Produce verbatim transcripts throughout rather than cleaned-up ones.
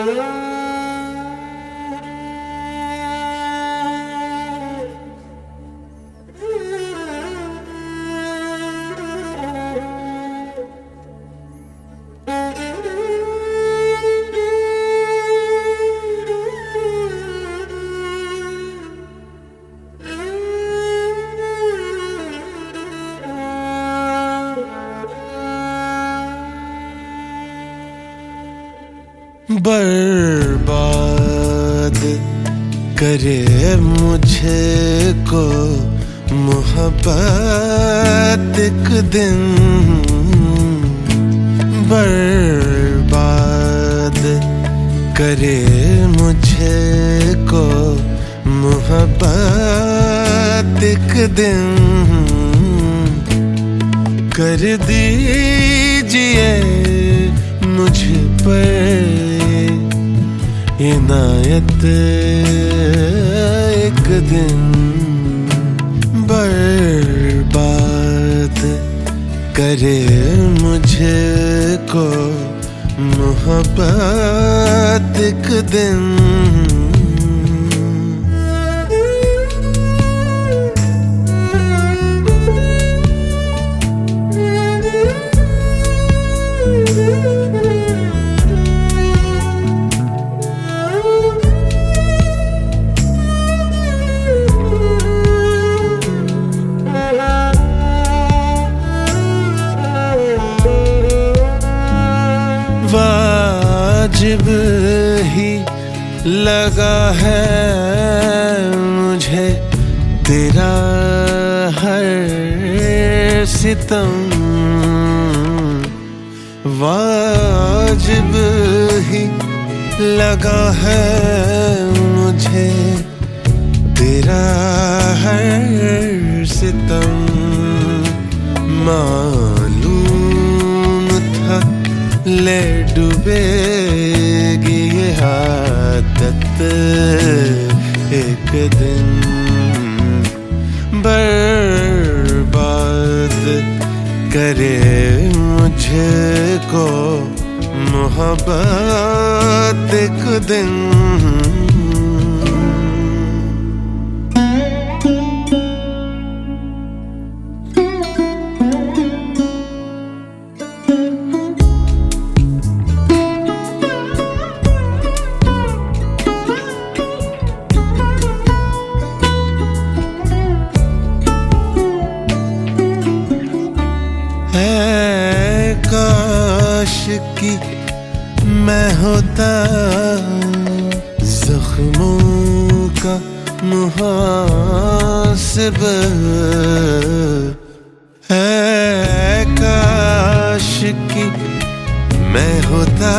बर्बाद करे मुझे को मोहब्बत एक दिन, बर्बाद करे मुझे को मोहब्बत एक दिन, कर दीजिए मुझ पर इनायत एक दिन, बर्बाद करे मुझे को मोहब्बत एक दिन। वाजिब ही लगा है मुझे तेरा हर सितम, वाजिब ही लगा है मुझे तेरा हर सितम, मालूम था ले डूबेगी ये आदत एक दिन, बर्बाद करे मुझे को मोहब्बत एक दिन। काश कि मैं होता जख्मों का मुहासिब, है काश कि मैं होता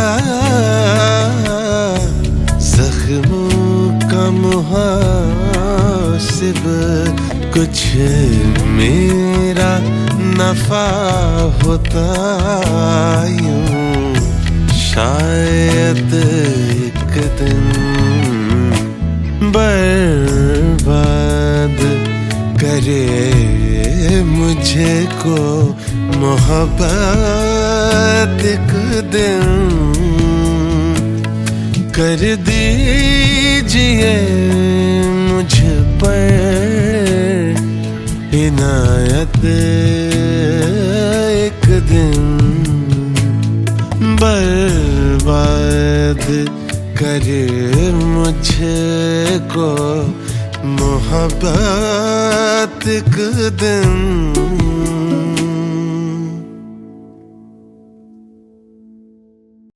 जख्मों का मुहासिब, कुछ मेरा नफा होता यूं शायद एक दिन, बर्बाद करे मुझे को मोहब्बत एक दिन, कर दीजिए मुझ पर इनायत एक दिन, बर्बाद करे मुझे को मोहब्बत एक दिन।